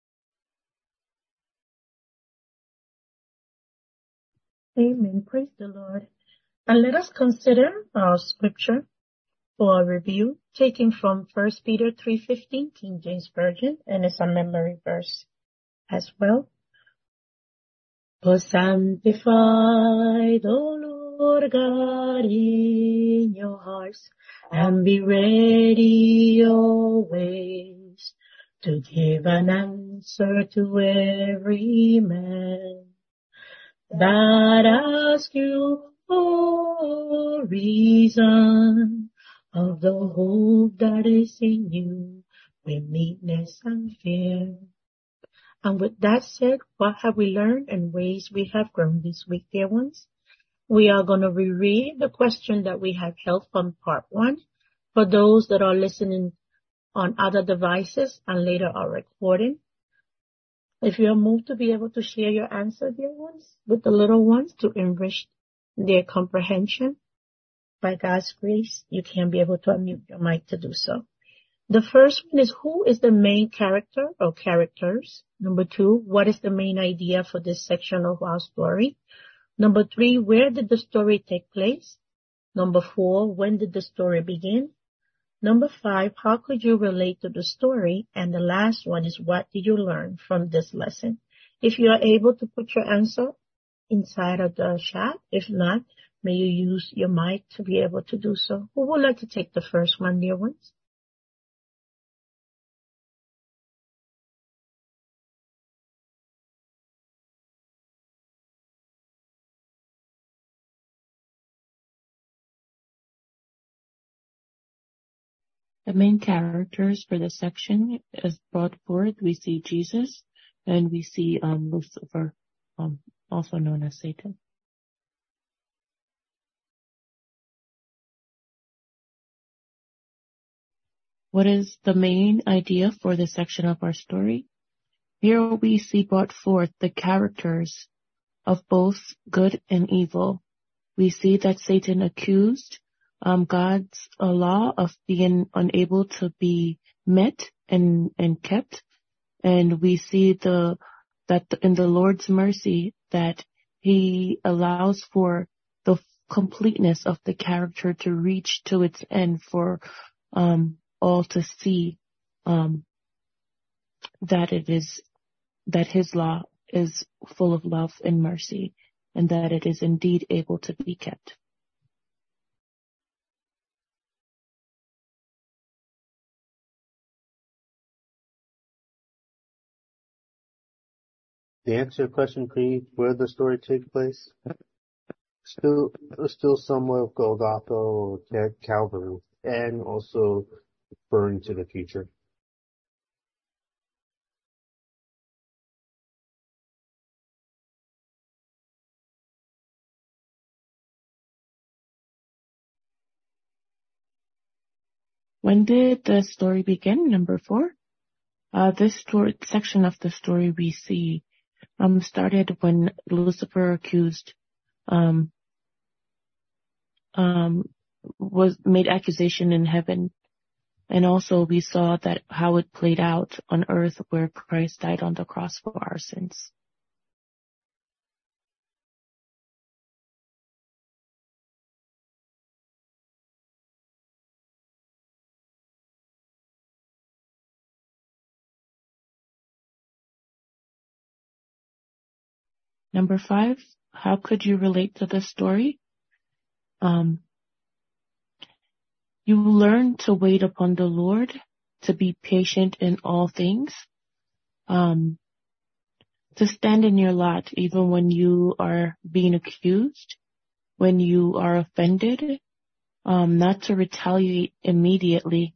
Amen. Praise the Lord. And let us consider our scripture for a review, taken from 1 Peter 3:15, King James Version, and it's a memory verse as well. Oh, sanctify the Lord God in your hearts, and be ready always to give an answer to every man that asks you for reason of the hope that is in you with meekness and fear. And with that said, what have we learned and ways we have grown this week, dear ones? We are going to reread the question that we have held from part 1 for those that are listening on other devices and later are recording. If you are moved to be able to share your answer, dear ones, with the little ones to enrich their comprehension, by God's grace, you can be able to unmute your mic to do so. The first one is, who is the main character or characters? Number 2, what is the main idea for this section of our story? Number 3, where did the story take place? Number 4, when did the story begin? Number 5, how could you relate to the story? And the last one is, what did you learn from this lesson? If you are able to put your answer inside of the chat, if not, may you use your mic to be able to do so. Who would like to take the first one, dear ones?
The main characters for this section is brought forth. We see Jesus and we see Lucifer, also known as Satan. What is the main idea for this section of our story? Here we see brought forth the characters of both good and evil. We see that Satan accused God's law of being unable to be met and kept. And we see that in the Lord's mercy that he allows for the completeness of the character to reach to its end for all to see that his law is full of love and mercy, and that it is indeed able to be kept.
The answer to the question, please, where the story takes place? Still somewhere of Golgotha or Calvary, and also referring to the future.
When did the story begin? Number 4. This section of the story we see started when Lucifer accused was made accusation in heaven, and also we saw that how it played out on earth where Christ died on the cross for our sins. Number 5, how could you relate to this story? You learn to wait upon the Lord, to be patient in all things, to stand in your lot even when you are being accused, when you are offended, not to retaliate immediately,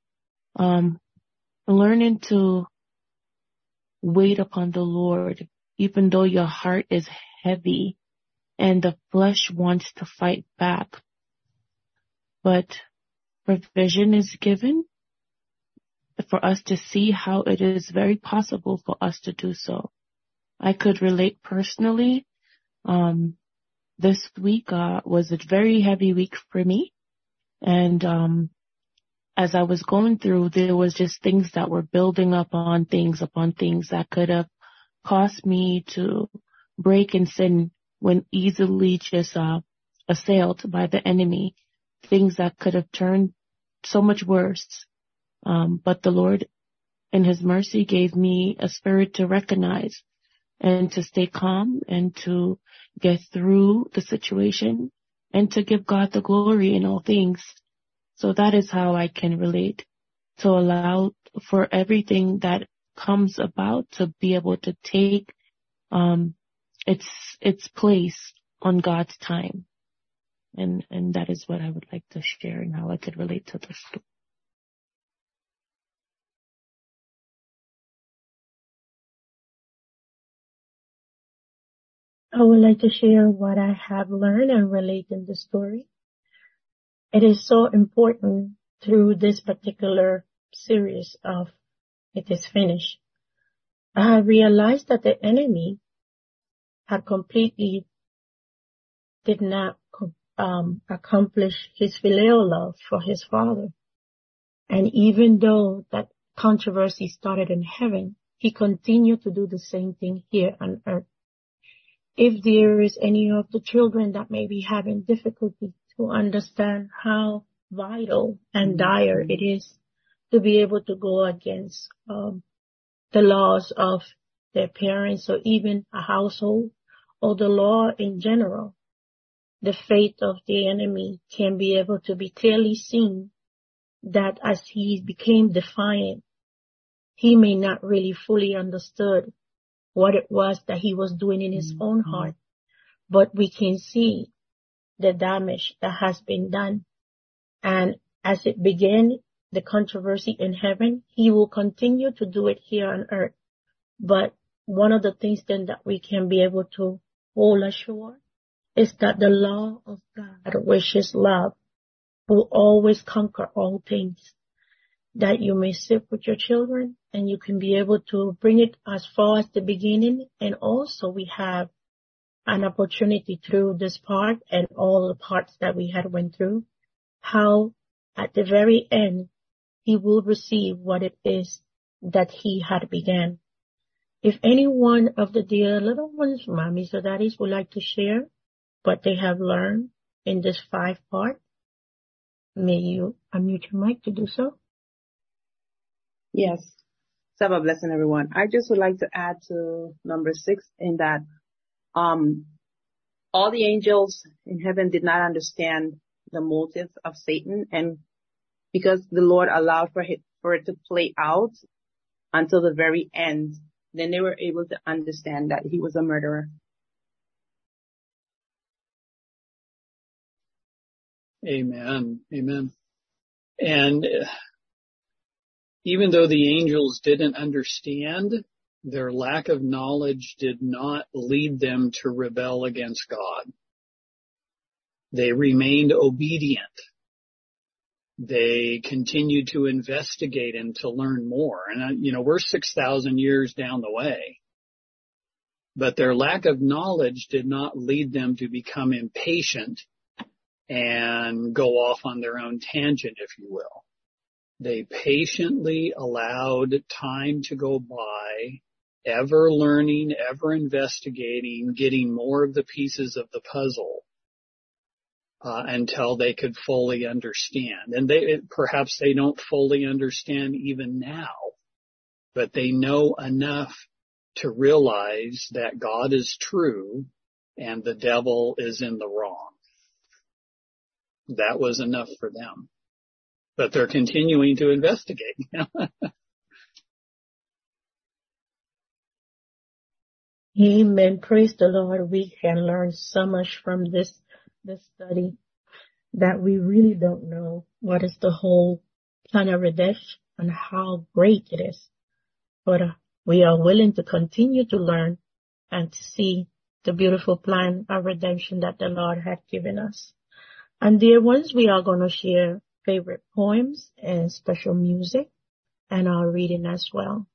learning to wait upon the Lord even though your heart is heavy and the flesh wants to fight back. But provision is given for us to see how it is very possible for us to do so. I could relate personally. This week was a very heavy week for me. And as I was going through, there was just things that were building up on things that could have caused me to break and sin when easily just assailed by the enemy. Things that could have turned so much worse. But the Lord, in His mercy, gave me a spirit to recognize and to stay calm and to get through the situation and to give God the glory in all things. So that is how I can relate, to allow for everything that comes about to be able to take its place on God's time. And that is what I would like to share and how I could relate to this story.
I would like to share what I have learned and relate in the story. It is so important through this particular series of It Is Finished. I have realized that the enemy had completely did not accomplish his filial love for his father. And even though that controversy started in heaven, he continued to do the same thing here on earth. If there is any of the children that may be having difficulty to understand how vital and dire it is to be able to go against the laws of their parents or even a household or the law in general, the fate of the enemy can be able to be clearly seen that as he became defiant, he may not really fully understood what it was that he was doing in his own heart. But we can see the damage that has been done. And as it began, the controversy in heaven, he will continue to do it here on earth. But one of the things then that we can be able to hold ashore is that the law of God, which is love, will always conquer all things. That you may sit with your children and you can be able to bring it as far as the beginning. And also we have an opportunity through this part and all the parts that we had went through, how at the very end he will receive what it is that he had began. If any one of the dear little ones, mommies or daddies, would like to share what they have learned in this 5-part, may you unmute your mic to do so.
Yes. Sabbath blessing, everyone. I just would like to add to number 6 in that all the angels in heaven did not understand the motives of Satan, and because the Lord allowed for it to play out until the very end, then they were able to understand that he was a murderer.
Amen. Amen. And even though the angels didn't understand, their lack of knowledge did not lead them to rebel against God. They remained obedient. They continued to investigate and to learn more. And, we're 6,000 years down the way. But their lack of knowledge did not lead them to become impatient and go off on their own tangent, if you will. They patiently allowed time to go by, ever learning, ever investigating, getting more of the pieces of the puzzle until they could fully understand. And perhaps they don't fully understand even now, but they know enough to realize that God is true and the devil is in the wrong. That was enough for them. But they're continuing to investigate.
Amen. Praise the Lord. We can learn so much from this study that we really don't know what is the whole plan of redemption and how great it is. But we are willing to continue to learn and to see the beautiful plan of redemption that the Lord had given us. And dear ones, we are going to share favorite poems and special music and our reading as well.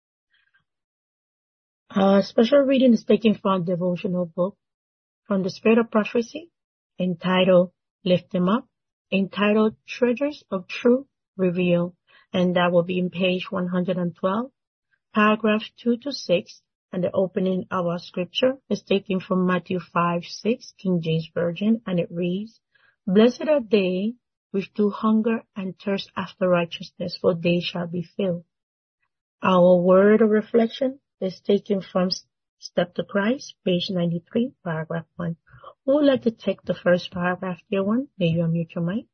Our special reading is taken from a devotional book from the Spirit of Prophecy entitled Lift Him Up, entitled Treasures of Truth Revealed, and that will be in page 112, paragraphs 2 to 6, and the opening of our scripture is taken from Matthew 5:6, King James Version, and it reads, Blessed are they which do hunger and thirst after righteousness, for they shall be filled. Our word of reflection is taken from Step to Christ, page 93, paragraph 1. Who would like to take the first paragraph, dear one? May you unmute your mic?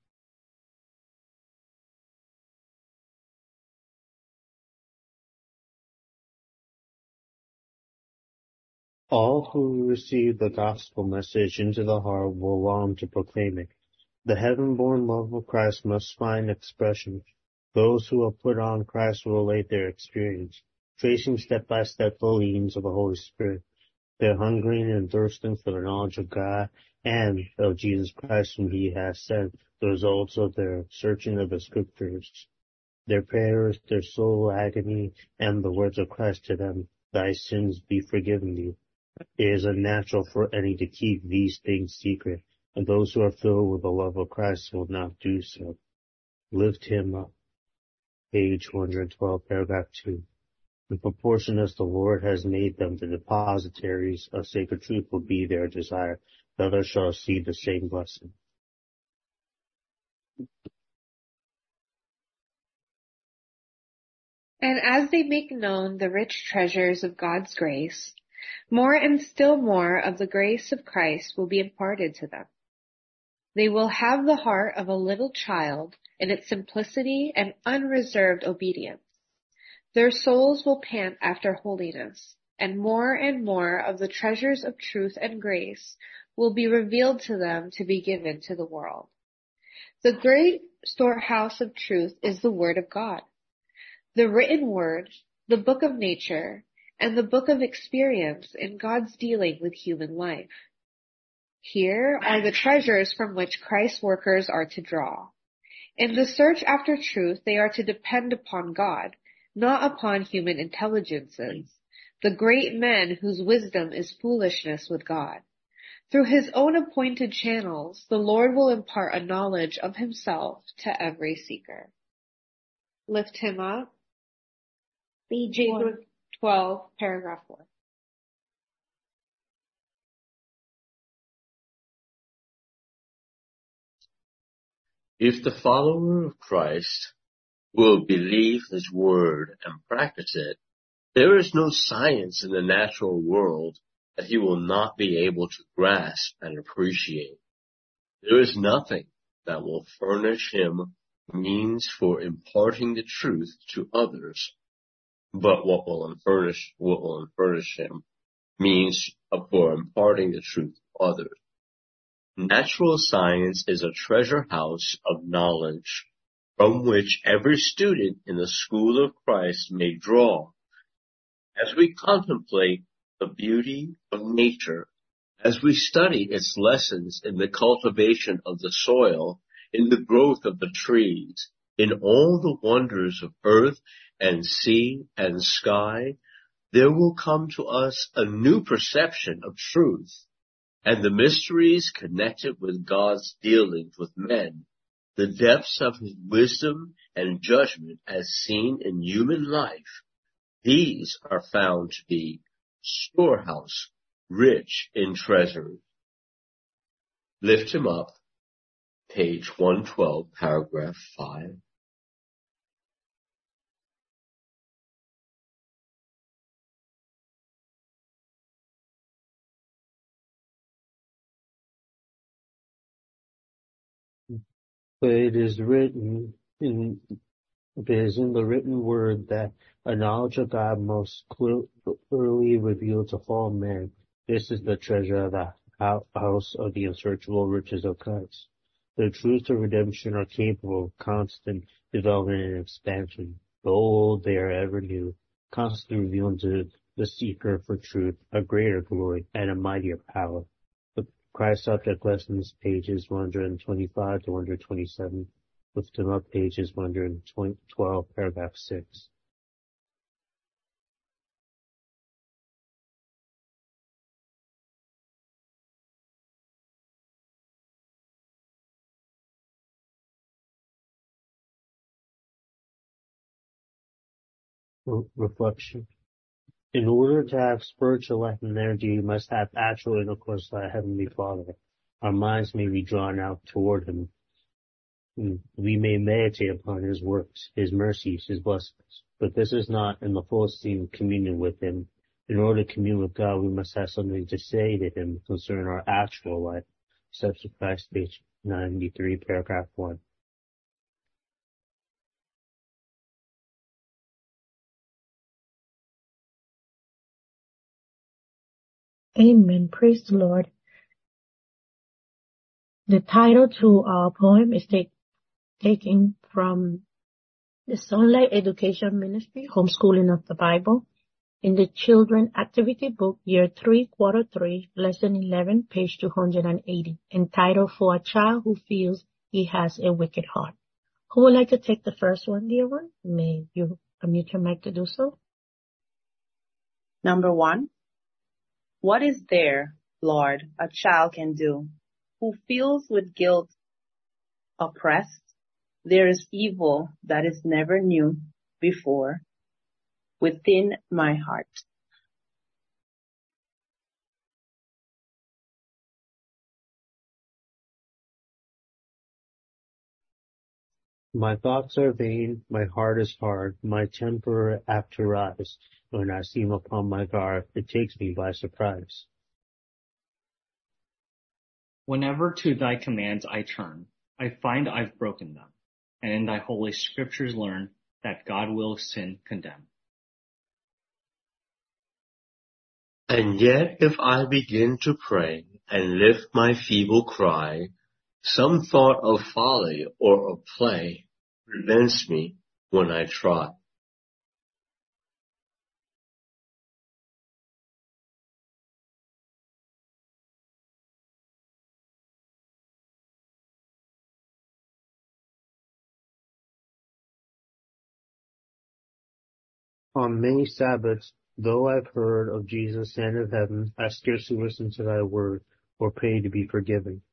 All who receive the gospel message into the heart will long to proclaim it. The heaven-born love of Christ must find expression. Those who have put on Christ will relate their experience, tracing step by step the leadings of the Holy Spirit. Their hungering and thirsting for the knowledge of God and of Jesus Christ whom He has sent, the results of their searching of the Scriptures. Their prayers, their soul agony, and the words of Christ to them, Thy sins be forgiven thee. It is unnatural for any to keep these things secret, and those who are filled with the love of Christ will not do so. Lift Him up. Page 112, paragraph 2. In proportion as the Lord has made them the depositaries of sacred truth will be their desire, the others shall see the same blessing.
And as they make known the rich treasures of God's grace, more and still more of the grace of Christ will be imparted to them. They will have the heart of a little child in its simplicity and unreserved obedience. Their souls will pant after holiness, and more of the treasures of truth and grace will be revealed to them to be given to the world. The great storehouse of truth is the Word of God. The written Word, the book of nature, and the book of experience in God's dealing with human life. Here are the treasures from which Christ's workers are to draw. In the search after truth, they are to depend upon God, not upon human intelligences, the great men whose wisdom is foolishness with God. Through His own appointed channels, the Lord will impart a knowledge of Himself to every seeker. Lift Him up. Page 12, paragraph 4.
If the follower of Christ will believe His word and practice it, there is no science in the natural world that he will not be able to grasp and appreciate. There is nothing that will furnish him means for imparting the truth to others, but what will furnish him means for imparting the truth to others. Natural science is a treasure house of knowledge from which every student in the school of Christ may draw. As we contemplate the beauty of nature, as we study its lessons in the cultivation of the soil, in the growth of the trees, in all the wonders of earth and sea and sky, there will come to us a new perception of truth and the mysteries connected with God's dealings with men, the depths of His wisdom and judgment as seen in human life. These are found to be storehouse, rich in treasures. Lift Him up, page 112, paragraph 5.
But it is in the written word that a knowledge of God most clearly revealed to all men. This is the treasure of the house of the unsearchable riches of Christ. The truths of redemption are capable of constant development and expansion. Behold, they are ever new, constantly revealing to the seeker for truth a greater glory and a mightier power. The Christ Subject Lessons, pages 125 to 127. Lift them up, pages 112, paragraph 6. Reflection. In order to have spiritual life and energy, we must have actual intercourse with our Heavenly Father. Our minds may be drawn out toward Him. We may meditate upon His works, His mercies, His blessings. But this is not in the full esteem communion with Him. In order to commune with God, we must have something to say to Him concerning our actual life. Steps of Christ, page 93, paragraph 1.
Amen. Praise the Lord. The title to our poem is taken from the Sunlight Education Ministry, Homeschooling of the Bible, in the Children Activity Book, Year 3, Quarter 3, Lesson 11, page 280, entitled For a Child Who Feels He Has a Wicked Heart. Who would like to take the first one, dear one? May you unmute your mic to do so?
Number 1. What is there, Lord, a child can do, who feels with guilt oppressed? There is evil that is never knew before within my heart.
My thoughts are vain, my heart is hard, my temper apt to rise. When I seem upon my guard, it takes me by surprise.
Whenever to thy commands I turn, I find I've broken them, and in thy holy scriptures learn that God will sin condemn.
And yet if I begin to pray and lift my feeble cry, some thought of folly or of play prevents me when I try.
On many Sabbaths, though I've heard of Jesus and of heaven, I scarcely listen to thy word or pray to be forgiven.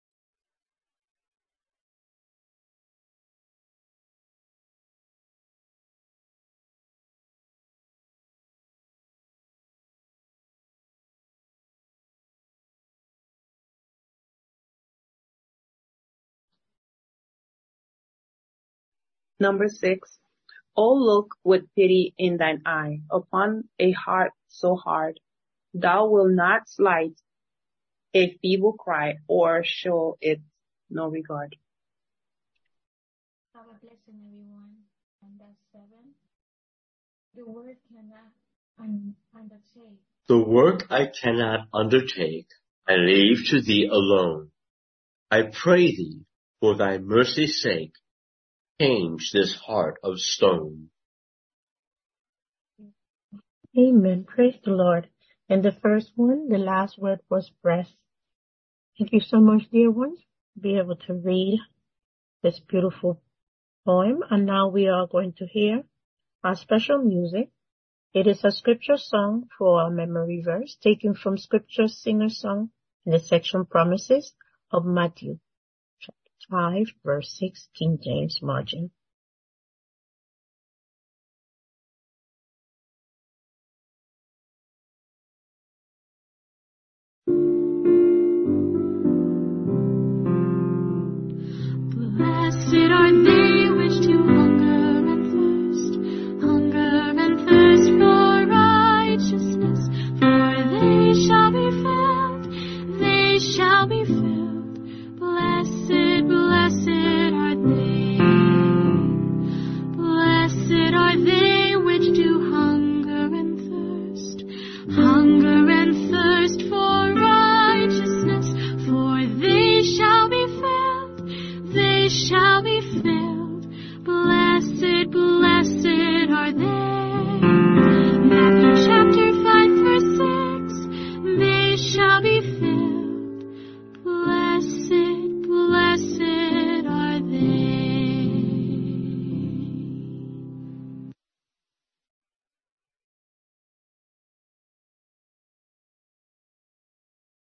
Number 6. O look with pity in thine eye upon a heart so hard. Thou wilt not slight a feeble cry or show it no regard.
Have a blessing, everyone. And that's 7. The word cannot undertake.
The work I cannot undertake, I leave to thee alone. I pray thee, for thy mercy's sake, change this heart of stone.
Amen. Praise the Lord. And the first one, the last word was breast. Thank you so much, dear ones, to be able to read this beautiful poem. And now we are going to hear our special music. It is a scripture song for our memory verse, taken from Scripture Singer Song in the section Promises of Matthew, chapter 5, verse 6, King James margin.
Blessed are they which do hunger and thirst for righteousness, for they shall be filled, they shall be filled. Blessed, blessed are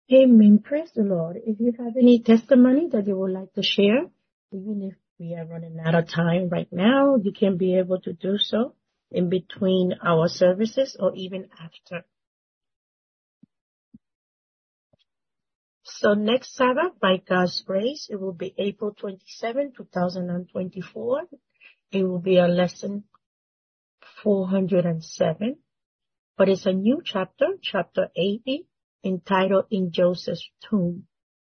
Amen. Praise the Lord. If you have any testimony that you would like to share, even if we are running out of time right now, you can be able to do so in between our services or even after. So next Sabbath, by God's grace, it will be April 27, 2024. It will be a lesson 407, but it's a new chapter, chapter 80, entitled In Joseph's Tomb.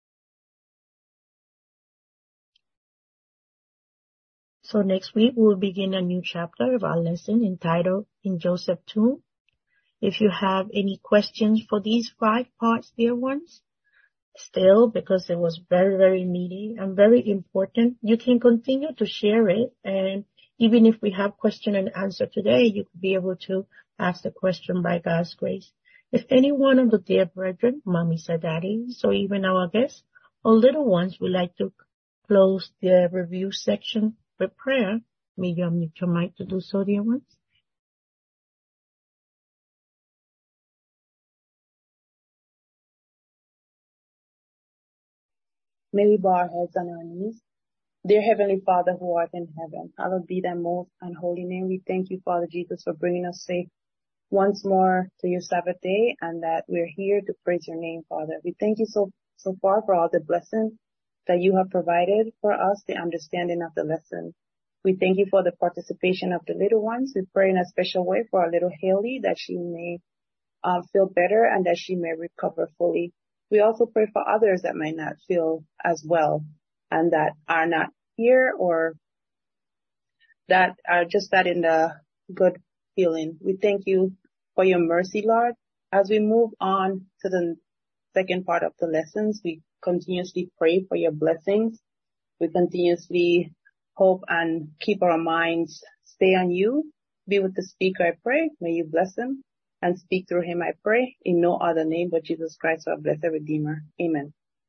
So next week we'll begin a new chapter of our lesson entitled In Joseph's Tomb. If you have any questions for these 5 parts, dear ones, still, because it was very, very meaty and very important, you can continue to share it. And even if we have question and answer today, you could be able to ask the question by God's grace. If any one of the dear brethren, mommies or daddies, or even our guests or little ones would like to close the review section with prayer, maybe unmute your mic to do so, dear ones.
May we bow our heads on our knees. Dear Heavenly Father who art in heaven, hallowed be thy most and holy name. We thank you, Father Jesus, for bringing us safe once more to your Sabbath day, and that we're here to praise your name, Father. We thank you so far for all the blessings that you have provided for us, the understanding of the lesson. We thank you for the participation of the little ones. We pray in a special way for our little Haley, that she may feel better and that she may recover fully. We also pray for others that might not feel as well and that are not here or that are just not in the good feeling. We thank you for your mercy, Lord. As we move on to the second part of the lessons, we continuously pray for your blessings. We continuously hope and keep our minds stay on you. Be with the speaker, I pray. May you bless him and speak through him, I pray, in no other name but Jesus Christ, our blessed Redeemer. Amen.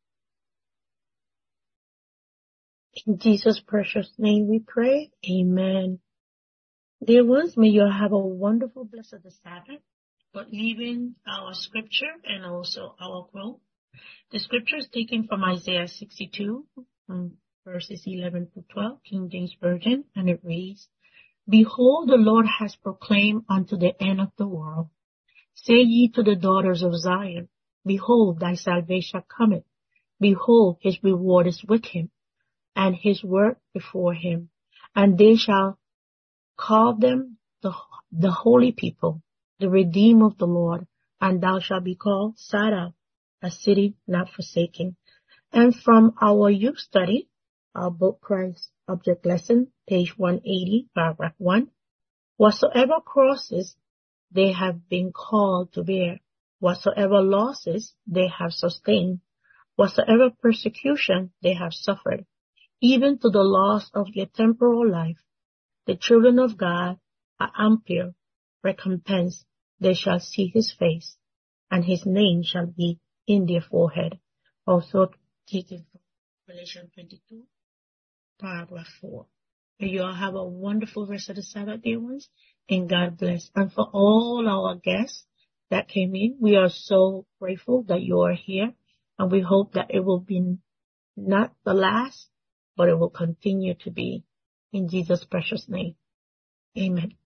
In Jesus' precious name we pray. Amen. Dear ones, may you have a wonderful, blessed Sabbath. But leaving our scripture and also our quote. The scripture is taken from Isaiah 62, verses 11 to 12, King James Version, and it reads, Behold, the Lord has proclaimed unto the end of the world. Say ye to the daughters of Zion, Behold, thy salvation cometh. Behold, his reward is with him, and his work before him. And they shall call them the holy people, the redeemed of the Lord. And thou shalt be called Sarah, a city not forsaken. And from our youth study, our book Christ Object Lesson, page 180, paragraph 1, whatsoever crosses they have been called to bear, whatsoever losses they have sustained, whatsoever persecution they have suffered, even to the loss of their temporal life, the children of God are ample recompense. They shall see his face, and his name shall be in their forehead. Also taken from Revelation 22, paragraph 4. May you all have a wonderful rest of the Sabbath, dear ones, and God bless. And for all our guests that came in, we are so grateful that you are here, and we hope that it will be not the last, but it will continue to be. In Jesus' precious name. Amen.